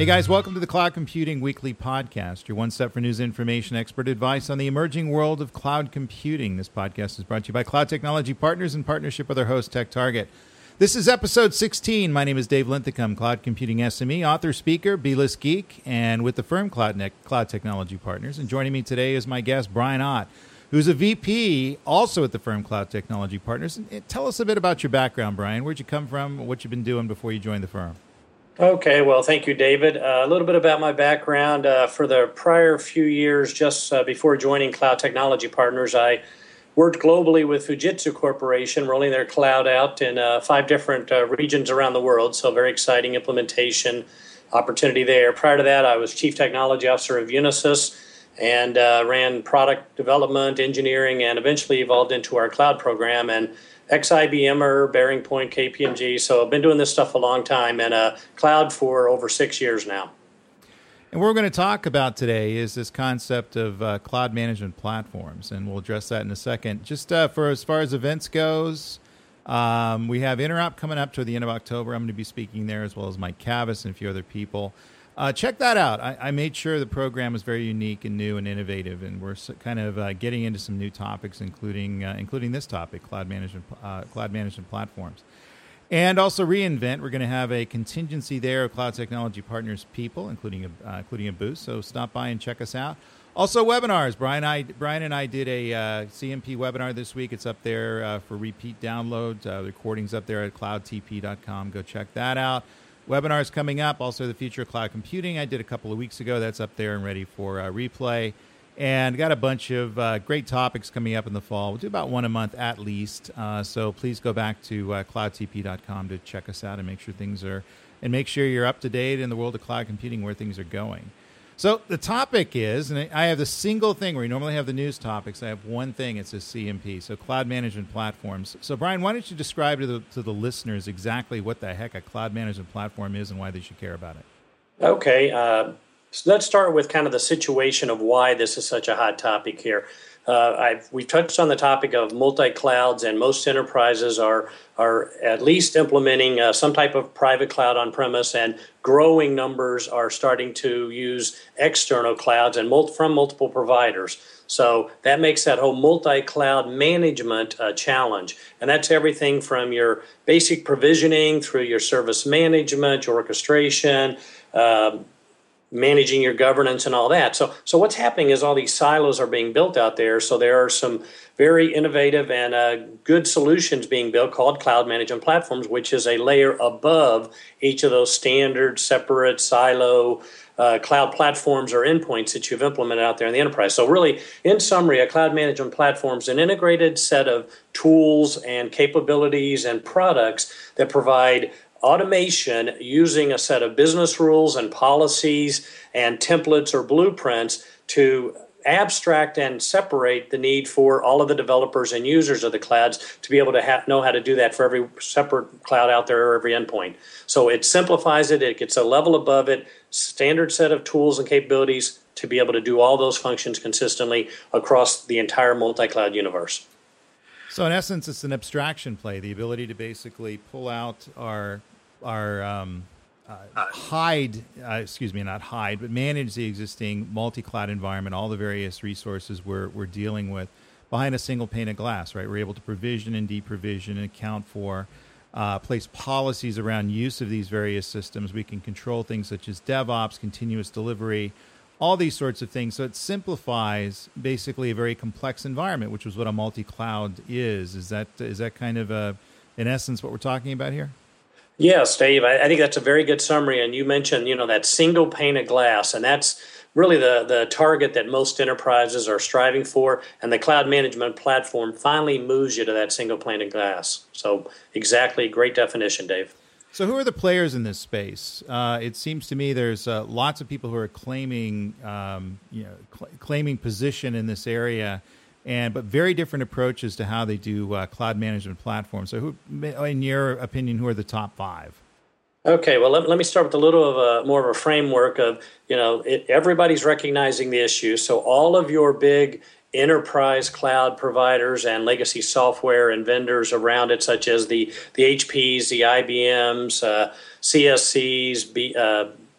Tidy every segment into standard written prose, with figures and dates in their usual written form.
Hey guys, welcome to the Cloud Computing Weekly Podcast, your one step for news, information, expert advice on the emerging world of cloud computing. This podcast is brought to you by Cloud Technology Partners in partnership with our host, TechTarget. This is episode 16. My name is Dave Linthicum, Cloud Computing SME, author, speaker, B-list geek, and with the firm Cloud Technology Partners. And joining me today is my guest, Brian Ott, who's a VP, also at the firm Cloud Technology Partners. And tell us a bit about your background, Brian. Where'd you come from? What you've been doing before you joined the firm? Okay, well, thank you, David. A little bit about my background. For the prior few years, just before joining Cloud Technology Partners, I worked globally with Fujitsu Corporation, rolling their cloud out in 5 different regions around the world, so very exciting implementation opportunity there. Prior to that, I was Chief Technology Officer of Unisys and ran product development, engineering, and eventually evolved into our cloud program. And ex-IBMer, Bearing Point, KPMG. So I've been doing this stuff a long time, and cloud for over 6 years now. And what we're going to talk about today is this concept of cloud management platforms, and we'll address that in a second. Just for as far as events goes, we have Interop coming up toward the end of October. I'm going to be speaking there, as well as Mike Cavus and a few other people. Check that out. I made sure the program was very unique and new and innovative, and we're kind of getting into some new topics, including this topic, cloud management platforms. And also reInvent. We're going to have a contingency there of Cloud Technology Partners people, including a booth. So stop by and check us out. Also webinars. Brian and I did a CMP webinar this week. It's up there for repeat download. The recording's up there at cloudtp.com. Go check that out. Webinars coming up. Also the future of cloud computing I did a couple of weeks ago. That's up there and ready for replay. And got a bunch of great topics coming up in the fall. We'll do about one a month at least. So please go back to cloudtp.com to check us out and make sure you're up to date in the world of cloud computing, where things are going. So the topic is, and I have the single thing where you normally have the news topics. I have one thing. It says CMP, so cloud management platforms. So Brian, why don't you describe to the listeners exactly what the heck a cloud management platform is and why they should care about it? Okay. So let's start with kind of the situation of why this is such a hot topic here. We've touched on the topic of multi-clouds, and most enterprises are at least implementing some type of private cloud on-premise, and growing numbers are starting to use external clouds and from multiple providers. So that makes that whole multi-cloud management a challenge. And that's everything from your basic provisioning through your service management, your orchestration, managing your governance and all that. So what's happening is all these silos are being built out there. So there are some very innovative and good solutions being built called cloud management platforms, which is a layer above each of those standard, separate, silo cloud platforms or endpoints that you've implemented out there in the enterprise. So really, in summary, a cloud management platform is an integrated set of tools and capabilities and products that provide automation using a set of business rules and policies and templates or blueprints to abstract and separate the need for all of the developers and users of the clouds to be able to know how to do that for every separate cloud out there or every endpoint. So it simplifies it, it gets a level above it, standard set of tools and capabilities to be able to do all those functions consistently across the entire multi-cloud universe. So in essence, it's an abstraction play, the ability to basically pull out manage the existing multi-cloud environment, all the various resources we're dealing with behind a single pane of glass, right? We're able to provision and deprovision and account for, place policies around use of these various systems. We can control things such as DevOps, continuous delivery, all these sorts of things. So it simplifies basically a very complex environment, which is what a multi-cloud is. Is that kind of in essence what we're talking about here? Yes, Dave, I think that's a very good summary. And you mentioned, that single pane of glass, and that's really the target that most enterprises are striving for. And the cloud management platform finally moves you to that single pane of glass. So exactly, great definition, Dave. So who are the players in this space? It seems to me there's lots of people who are claiming position in this area, but very different approaches to how they do cloud management platforms. So who, in your opinion, who are the top 5? Okay, well, let me start with a little of more of a framework of, everybody's recognizing the issue. So all of your big enterprise cloud providers and legacy software and vendors around it, such as the HPs, the IBMs, CSCs,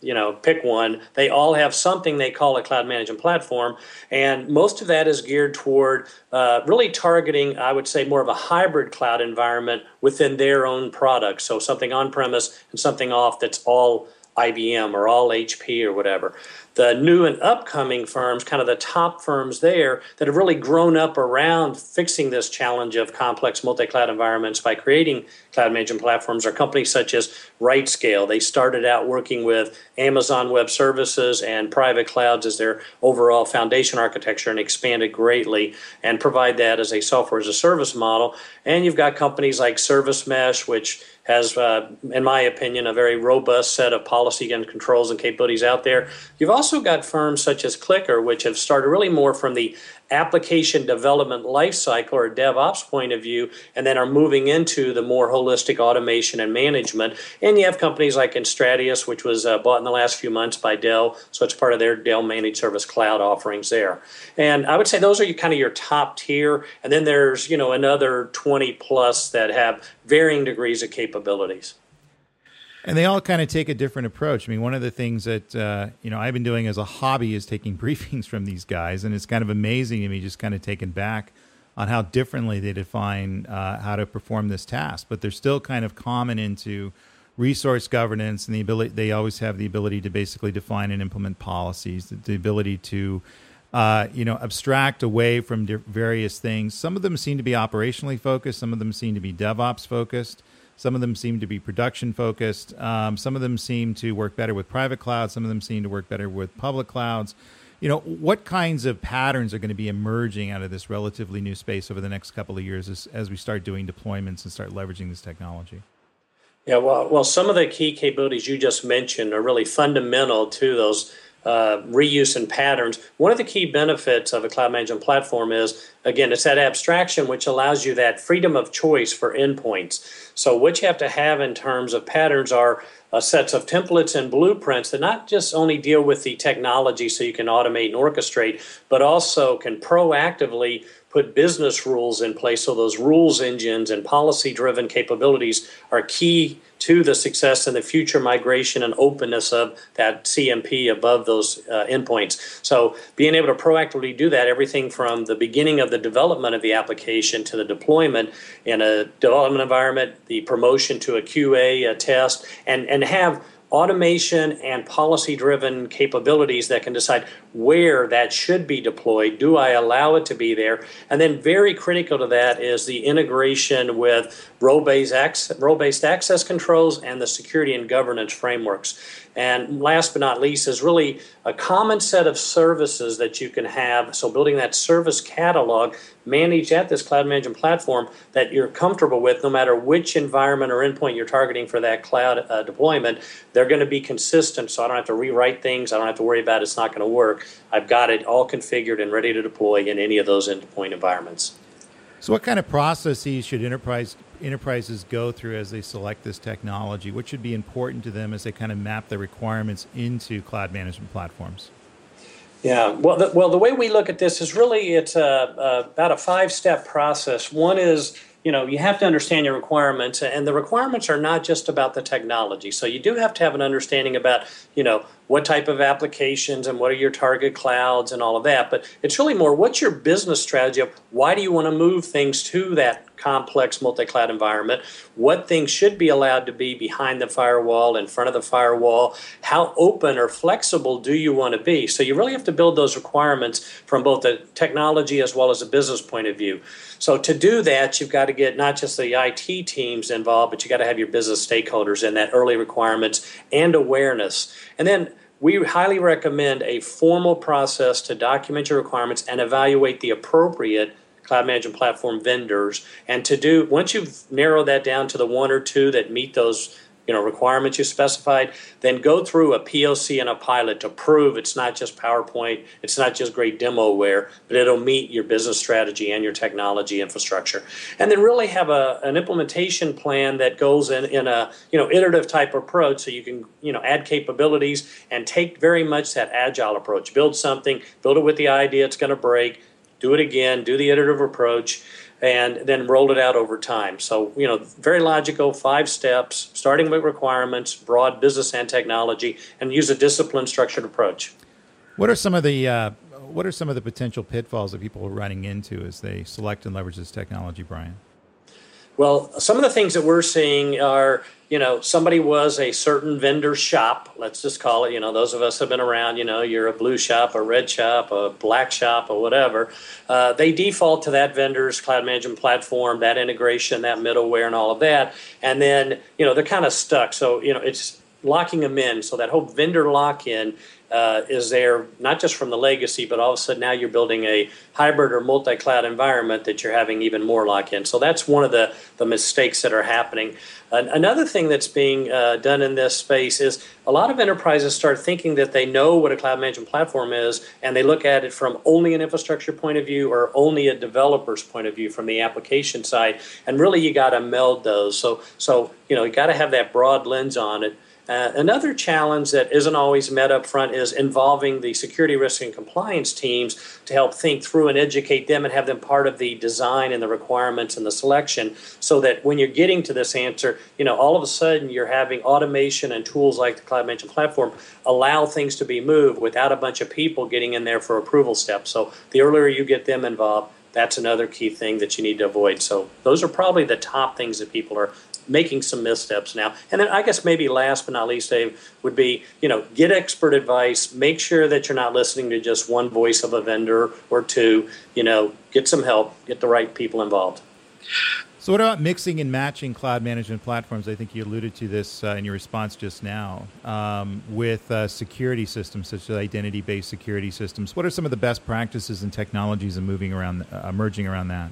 pick one. They all have something they call a cloud management platform, and most of that is geared toward really targeting, I would say, more of a hybrid cloud environment within their own products. So something on-premise and something off that's all IBM or all HP or whatever. The new and upcoming firms, kind of the top firms there that have really grown up around fixing this challenge of complex multi-cloud environments by creating cloud management platforms, are companies such as RightScale. They started out working with Amazon Web Services and private clouds as their overall foundation architecture and expanded greatly and provide that as a software as a service model. And you've got companies like Service Mesh, which has, in my opinion, a very robust set of policy and controls and capabilities out there. You've also got firms such as Clicker, which have started really more from the application development lifecycle or DevOps point of view, and then are moving into the more holistic automation and management. And you have companies like Instratius, which was bought in the last few months by Dell, so it's part of their Dell Managed Service Cloud offerings there. And I would say those are kind of your top tier, and then there's another 20 plus that have varying degrees of capabilities. And they all kind of take a different approach. I mean, one of the things that I've been doing as a hobby is taking briefings from these guys, and it's kind of amazing to me, just kind of taken back on how differently they define how to perform this task. But they're still kind of common into resource governance and the ability. They always have the ability to basically define and implement policies, the ability to abstract away from various things. Some of them seem to be operationally focused. Some of them seem to be DevOps focused. Some of them seem to be production focused. Some of them seem to work better with private clouds. Some of them seem to work better with public clouds. What kinds of patterns are going to be emerging out of this relatively new space over the next couple of years as we start doing deployments and start leveraging this technology? Yeah, well, some of the key capabilities you just mentioned are really fundamental to those reuse and patterns. One of the key benefits of a cloud management platform is, again, it's that abstraction which allows you that freedom of choice for endpoints. So what you have to have in terms of patterns are sets of templates and blueprints that not just only deal with the technology so you can automate and orchestrate, but also can proactively put business rules in place. So those rules engines and policy-driven capabilities are key to the success and the future migration and openness of that CMP above those endpoints. So being able to proactively do that, everything from the beginning of the development of the application to the deployment in a development environment, the promotion to a QA, a test, and have automation and policy-driven capabilities that can decide where that should be deployed. Do I allow it to be there? And then very critical to that is the integration with role-based access controls and the security and governance frameworks. And last but not least is really a common set of services that you can have. So building that service catalog managed at this cloud management platform that you're comfortable with, no matter which environment or endpoint you're targeting for that cloud deployment, they're going to be consistent. So I don't have to rewrite things. I don't have to worry about it's not going to work. I've got it all configured and ready to deploy in any of those endpoint environments. So what kind of processes should enterprises go through as they select this technology? What should be important to them as they kind of map their requirements into cloud management platforms? Yeah, well, the way we look at this is really it's about a 5-step process. One is, you have to understand your requirements, and the requirements are not just about the technology. So you do have to have an understanding about, what type of applications and what are your target clouds and all of that. But it's really more, what's your business strategy of why do you want to move things to that complex multi-cloud environment? What things should be allowed to be behind the firewall, in front of the firewall? How open or flexible do you want to be? So you really have to build those requirements from both the technology as well as a business point of view. So to do that, you've got to get not just the IT teams involved, but you got to have your business stakeholders in that early requirements and awareness. And then we highly recommend a formal process to document your requirements and evaluate the appropriate cloud management platform vendors. And once you've narrowed that down to the one or two that meet those requirements you specified, then go through a POC and a pilot to prove it's not just PowerPoint, it's not just great demoware, but it'll meet your business strategy and your technology infrastructure. And then really have an implementation plan that goes in a iterative type approach, so you can add capabilities and take very much that agile approach. Build something, build it with the idea it's going to break, do it again, do the iterative approach. and then rolled it out over time. So, very logical, 5 steps, starting with requirements, broad business and technology, and use a disciplined, structured approach. What are some of the potential pitfalls that people are running into as they select and leverage this technology, Brian? Well, some of the things that we're seeing are, somebody was a certain vendor shop, let's just call it, those of us have been around, you're a blue shop, a red shop, a black shop, or whatever. They default to that vendor's cloud management platform, that integration, that middleware, and all of that. And then, they're kind of stuck. So, it's locking them in. So that whole vendor lock-in is there not just from the legacy, but all of a sudden now you're building a hybrid or multi-cloud environment that you're having even more lock-in. So that's one of the mistakes that are happening. Another thing that's being done in this space is a lot of enterprises start thinking that they know what a cloud management platform is, and they look at it from only an infrastructure point of view or only a developer's point of view from the application side. And really you got to meld those. So you got to have that broad lens on it. Another challenge that isn't always met up front is involving the security risk and compliance teams to help think through and educate them and have them part of the design and the requirements and the selection, so that when you're getting to this answer, all of a sudden you're having automation and tools like the Cloud Management Platform allow things to be moved without a bunch of people getting in there for approval steps. So the earlier you get them involved, that's another key thing that you need to avoid. So those are probably the top things that people are making some missteps now. And then I guess maybe last but not least, Dave, would be, get expert advice. Make sure that you're not listening to just one voice of a vendor or two. Get some help, get the right people involved. So what about mixing and matching cloud management platforms? I think you alluded to this in your response just now, with security systems such as identity-based security systems. What are some of the best practices and technologies emerging around that?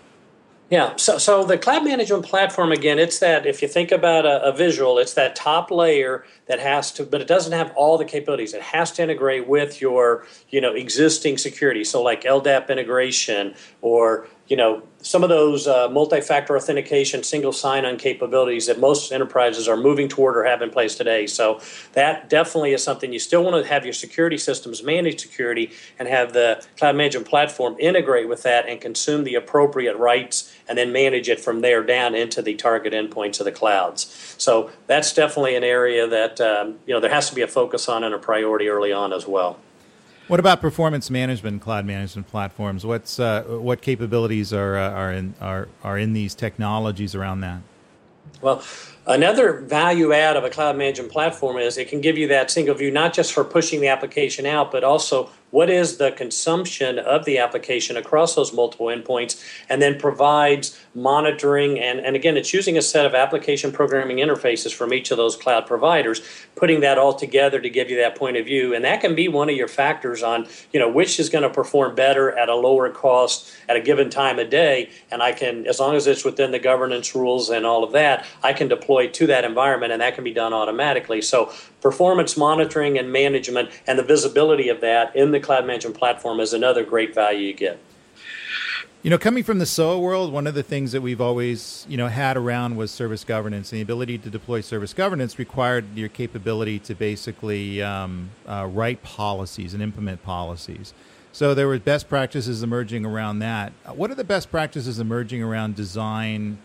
Yeah, so the cloud management platform, again, it's that, if you think about a visual, it's that top layer that has to, but it doesn't have all the capabilities. It has to integrate with your, existing security. So like LDAP integration or, some of those multi-factor authentication, single sign-on capabilities that most enterprises are moving toward or have in place today. So that definitely is something you still want to have your security systems manage security and have the cloud management platform integrate with that and consume the appropriate rights and then manage it from there down into the target endpoints of the clouds. So that's definitely an area that there has to be a focus on and a priority early on as well. What about performance management, cloud management platforms? What capabilities are in these technologies around that? Well, another value add of a cloud management platform is it can give you that single view, not just for pushing the application out, but also what is the consumption of the application across those multiple endpoints, and then provides monitoring. And again, it's using a set of application programming interfaces from each of those cloud providers, putting that all together to give you that point of view. And that can be one of your factors on, which is going to perform better at a lower cost at a given time of day. And I can, as long as it's within the governance rules and all of that, I can deploy to that environment, and that can be done automatically. So performance monitoring and management and the visibility of that in the cloud management platform is another great value you get. Coming from the SOA world, one of the things that we've always, had around was service governance. And the ability to deploy service governance required your capability to basically write policies and implement policies. So there were best practices emerging around that. What are the best practices emerging around design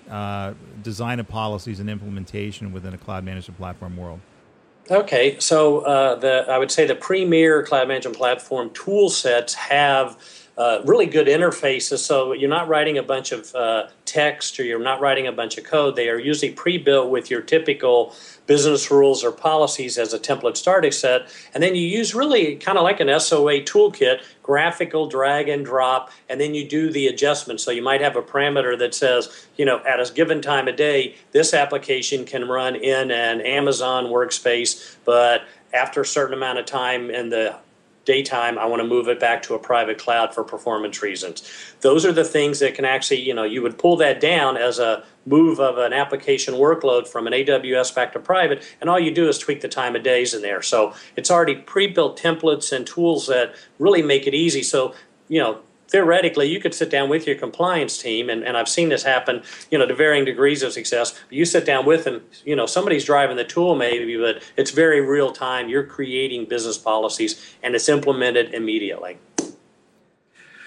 of policies and implementation within a cloud management platform world? Okay, so I would say the premier cloud management platform tool sets have really good interfaces. So you're not writing a bunch of text, or you're not writing a bunch of code. They are usually pre-built with your typical business rules or policies as a template starting set. And then you use really kind of like an SOA toolkit, graphical drag and drop, and then you do the adjustments. So you might have a parameter that says, at a given time of day, this application can run in an Amazon workspace, but after a certain amount of time in the daytime, I want to move it back to a private cloud for performance reasons. Those are the things that can actually, you would pull that down as a move of an application workload from an AWS back to private, and all you do is tweak the time of days in there. So it's already pre-built templates and tools that really make it easy. So, theoretically, you could sit down with your compliance team, and I've seen this happen, to varying degrees of success. You sit down with them, somebody's driving the tool maybe, but it's very real time. You're creating business policies, and it's implemented immediately.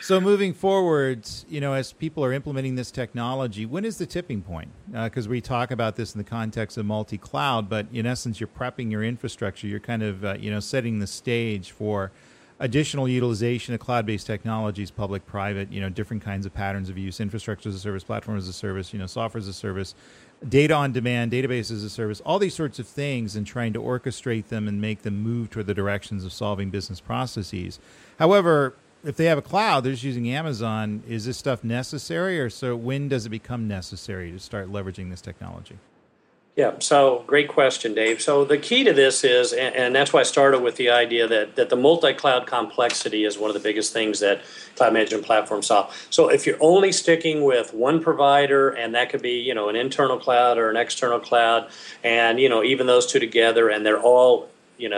So moving forward, as people are implementing this technology, when is the tipping point? Because we talk about this in the context of multi-cloud, but in essence, you're prepping your infrastructure. You're kind of, setting the stage for additional utilization of cloud-based technologies, public, private, different kinds of patterns of use, infrastructure as a service, platform as a service, software as a service, data on demand, database as a service, all these sorts of things, and trying to orchestrate them and make them move toward the directions of solving business processes. However, if they have a cloud, they're just using Amazon, is this stuff necessary, or so when does it become necessary to start leveraging this technology? Yeah, so great question, Dave. So the key to this is, and that's why I started with the idea that the multi-cloud complexity is one of the biggest things that cloud management platforms solve. So if you're only sticking with one provider, and that could be, an internal cloud or an external cloud, and, even those two together, and they're all,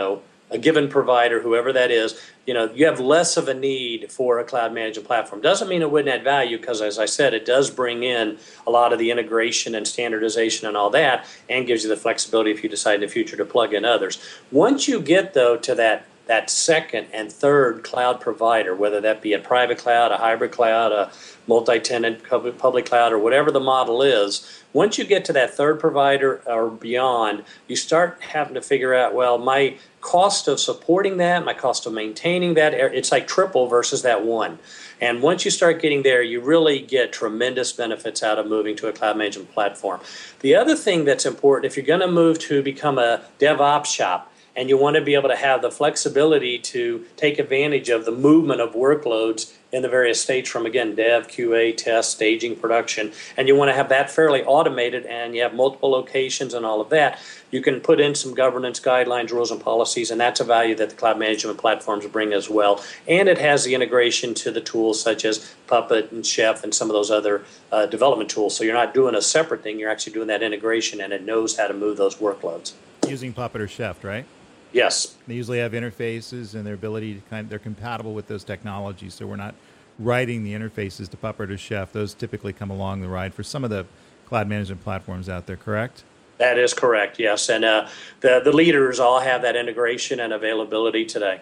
a given provider, whoever that is, you have less of a need for a cloud management platform. Doesn't mean it wouldn't add value, because, as I said, it does bring in a lot of the integration and standardization and all that, and gives you the flexibility if you decide in the future to plug in others. Once you get, though, to that second and third cloud provider, whether that be a private cloud, a hybrid cloud, a multi-tenant public cloud, or whatever the model is, once you get to that third provider or beyond, you start having to figure out, well, my cost of supporting that, my cost of maintaining that, it's like triple versus that one. And once you start getting there, you really get tremendous benefits out of moving to a cloud management platform. The other thing that's important, if you're going to move to become a DevOps shop, and you want to be able to have the flexibility to take advantage of the movement of workloads in the various states from, again, dev, QA, test, staging, production, and you want to have that fairly automated, and you have multiple locations and all of that, you can put in some governance guidelines, rules, and policies, and that's a value that the cloud management platforms bring as well. And it has the integration to the tools such as Puppet and Chef and some of those other development tools. So you're not doing a separate thing, you're actually doing that integration, and it knows how to move those workloads. Using Puppet or Chef, right? Yes. They usually have interfaces, and their ability to they're compatible with those technologies. So we're not writing the interfaces to Puppet or Chef. Those typically come along the ride for some of the cloud management platforms out there, correct? That is correct, yes. And the leaders all have that integration and availability today.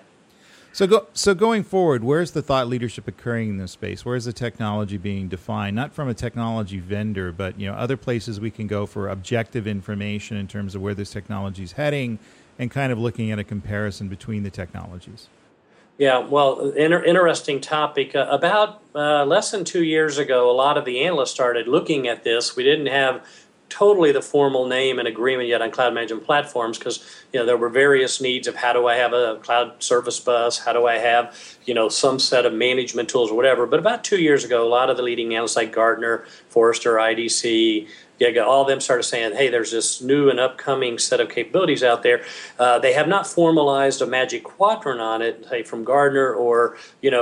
So going forward, where's the thought leadership occurring in this space? Where's the technology being defined? Not from a technology vendor, but other places we can go for objective information in terms of where this technology is heading, and kind of looking at a comparison between the technologies. Yeah, well, interesting topic. About less than 2 years ago, a lot of the analysts started looking at this. We didn't have totally the formal name and agreement yet on cloud management platforms, because there were various needs of how do I have a cloud service bus, how do I have some set of management tools or whatever. But about 2 years ago, a lot of the leading analysts like Gartner, Forrester, IDC, Giga, all of them started saying, hey, there's this new and upcoming set of capabilities out there. They have not formalized a magic quadrant on it, say, from Gartner or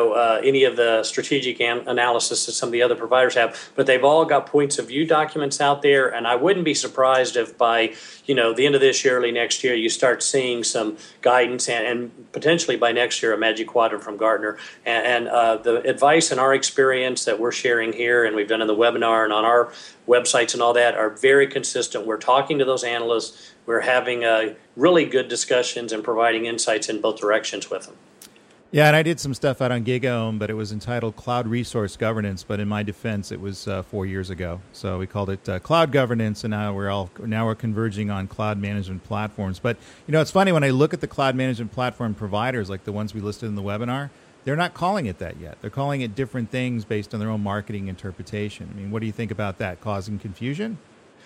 any of the strategic analysis that some of the other providers have, but they've all got points of view documents out there, and I wouldn't be surprised if by the end of this year, early next year, you start seeing some guidance, and potentially by next year, a magic quadrant from Gartner. And the advice and our experience that we're sharing here, and we've done in the webinar and on our websites and all that, are very consistent. We're talking to those analysts. We're having really good discussions and providing insights in both directions with them. Yeah, and I did some stuff out on GigaOM, but it was entitled Cloud Resource Governance. But in my defense, it was 4 years ago, so we called it Cloud Governance, and now we're converging on cloud management platforms. But it's funny when I look at the cloud management platform providers, like the ones we listed in the webinar, they're not calling it that yet. They're calling it different things based on their own marketing interpretation. I mean, what do you think about that? Causing confusion?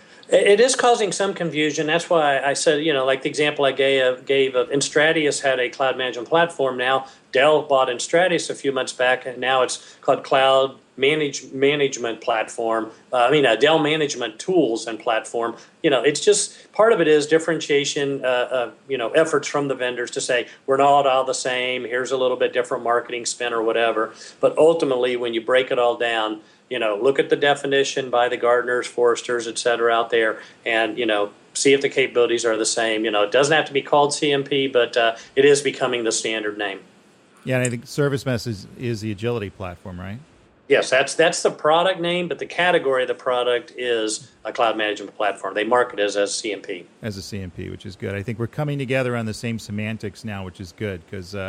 It is causing some confusion. That's why I said, like the example I gave of Enstratius had a cloud management platform. Now Dell bought Enstratius a few months back, and now it's called Cloud Management Platform. Dell Management Tools and Platform. It's just part of it is differentiation. Efforts from the vendors to say we're not all the same. Here's a little bit different marketing spin or whatever. But ultimately, when you break it all down, look at the definition by the Gartners, Forresters, et cetera, out there, and see if the capabilities are the same. It doesn't have to be called CMP, but it is becoming the standard name. Yeah, and I think ServiceMesh is the agility platform, right? Yes, that's the product name, but the category of the product is a cloud management platform. They market it as CMP. As a CMP, which is good. I think we're coming together on the same semantics now, which is good, because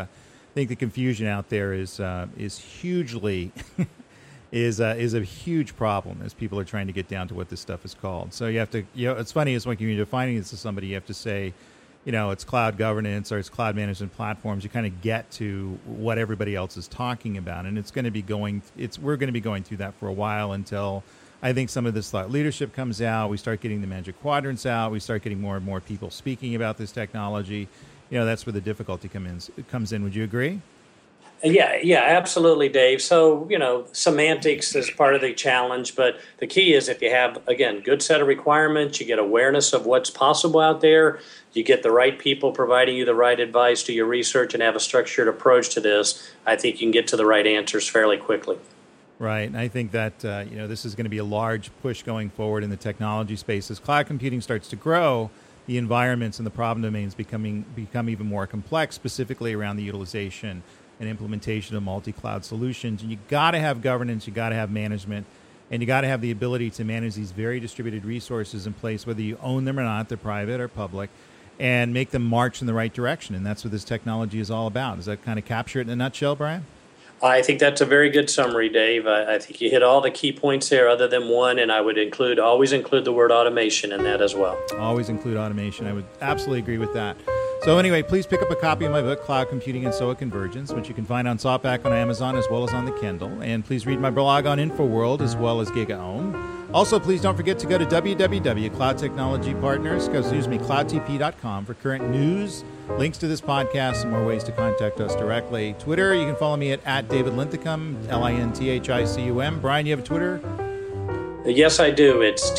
think the confusion out there is hugely is a huge problem as people are trying to get down to what this stuff is called. So you have to, it's funny is when you're defining this to somebody, you have to say, it's cloud governance or it's cloud management platforms. You kind of get to what everybody else is talking about, and we're going to be going through that for a while until I think some of this thought leadership comes out. We start getting the magic quadrants out. We start getting more and more people speaking about this technology. That's where the difficulty comes in. Would you agree? Yeah, absolutely, Dave. So, semantics is part of the challenge, but the key is if you have, again, good set of requirements, you get awareness of what's possible out there, you get the right people providing you the right advice, do your research, and have a structured approach to this, I think you can get to the right answers fairly quickly. Right, and I think that this is going to be a large push going forward in the technology space. As cloud computing starts to grow, the environments and the problem domains become even more complex, specifically around the utilization and implementation of multi-cloud solutions. And you got to have governance, you got to have management, and you got to have the ability to manage these very distributed resources in place, whether you own them or not, they're private or public, and make them march in the right direction. And that's what this technology is all about. Does that kind of capture it in a nutshell, Brian? I think that's a very good summary, Dave. I think you hit all the key points there other than one, and I would always include the word automation in that as well. Always include automation. I would absolutely agree with that. So anyway, please pick up a copy of my book, Cloud Computing and SOA Convergence, which you can find on SoftBack on Amazon as well as on the Kindle. And please read my blog on InfoWorld as well as GigaOM. Also, please don't forget to go to cloudtp.com for current news, links to this podcast, and more ways to contact us directly. Twitter, you can follow me at David Linthicum, Linthicum. Brian, you have a Twitter? Yes, I do. It's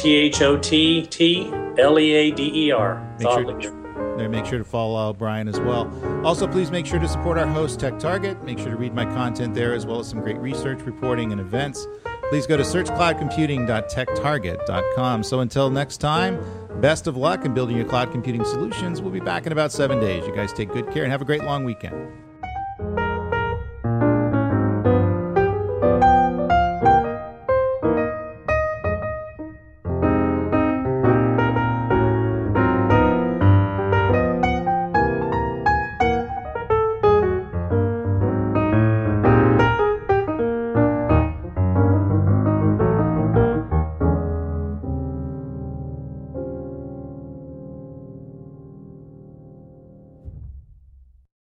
THOTTLEADER. Make sure to follow Brian as well. Also, please make sure to support our host, Tech Target. Make sure to read my content there, as well as some great research, reporting, and events. Please go to searchcloudcomputing.techtarget.com. So until next time, best of luck in building your cloud computing solutions. We'll be back in about 7 days. You guys take good care and have a great long weekend.